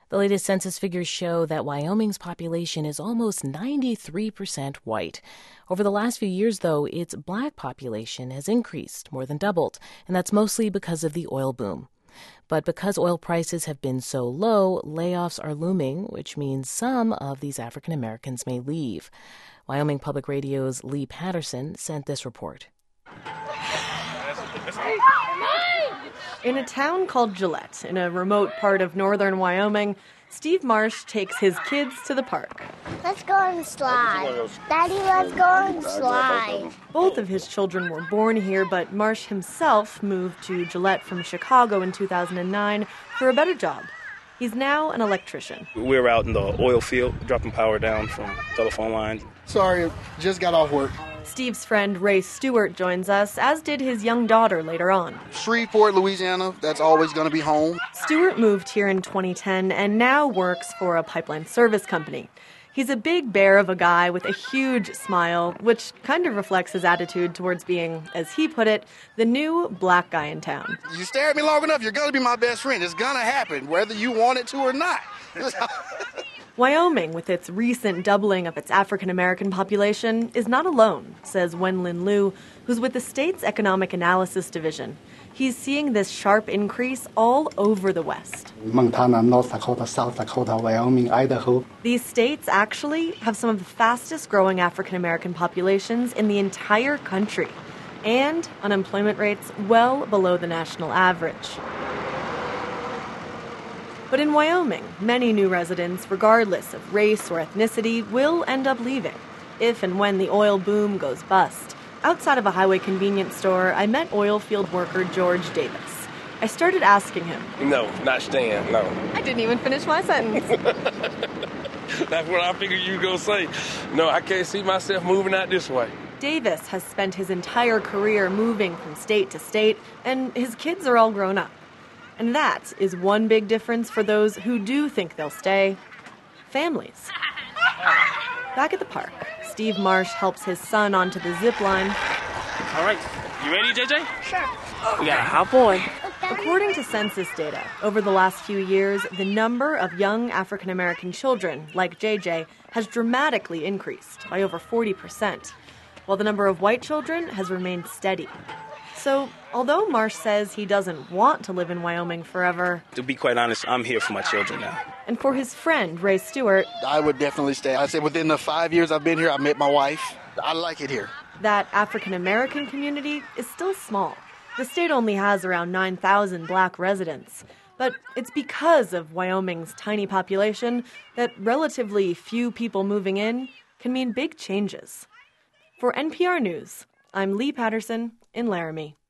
The latest census figures show that Wyoming's population is almost 93% white. Over the last few years, though, its black population has increased, more than doubled, and that's mostly because of the oil boom. But because oil prices have been so low, layoffs are looming, which means some of these African Americans may leave. Wyoming Public Radio's Lee Patterson sent this report. In a town called Gillette, in a remote part of northern Wyoming, Steve Marsh takes his kids to the park. Let's go on the slide. Daddy, let's go on the slide. Both of his children were born here, but Marsh himself moved to Gillette from Chicago in 2009 for a better job. He's now an electrician. We were out in the oil field, dropping power down from telephone lines. Sorry, just got off work. Steve's friend Ray Stewart joins us, as did his young daughter later on. Shreveport, Louisiana, that's always going to be home. Stewart moved here in 2010 and now works for a pipeline service company. He's a big bear of a guy with a huge smile, which kind of reflects his attitude towards being, as he put it, the new black guy in town. You stare at me long enough, you're going to be my best friend. It's going to happen, whether you want it to or not. Wyoming, with its recent doubling of its African-American population, is not alone, says Wenlin Liu, who's with the state's Economic Analysis Division. He's seeing this sharp increase all over the West. Montana, North Dakota, South Dakota, Wyoming, Idaho. These states actually have some of the fastest-growing African-American populations in the entire country, and unemployment rates well below the national average. But in Wyoming, many new residents, regardless of race or ethnicity, will end up leaving, if and when the oil boom goes bust. Outside of a highway convenience store, I met oil field worker George Davis. I started asking him. No, not staying, no. I didn't even finish my sentence. That's what I figured you were going to say. No, I can't see myself moving out this way. Davis has spent his entire career moving from state to state, and his kids are all grown up. And that is one big difference for those who do think they'll stay: families. Back at the park, Steve Marsh helps his son onto the zip line. All right, you ready, JJ? Sure. We gotta hop on. According to census data, over the last few years, the number of young African-American children, like JJ, has dramatically increased by over 40%, while the number of white children has remained steady. So, although Marsh says he doesn't want to live in Wyoming forever... To be quite honest, I'm here for my children now. And for his friend, Ray Stewart... I would definitely stay. I said within the 5 years I've been here, I met my wife. I like it here. That African-American community is still small. The state only has around 9,000 black residents. But it's because of Wyoming's tiny population that relatively few people moving in can mean big changes. For NPR News, I'm Lee Patterson in Laramie.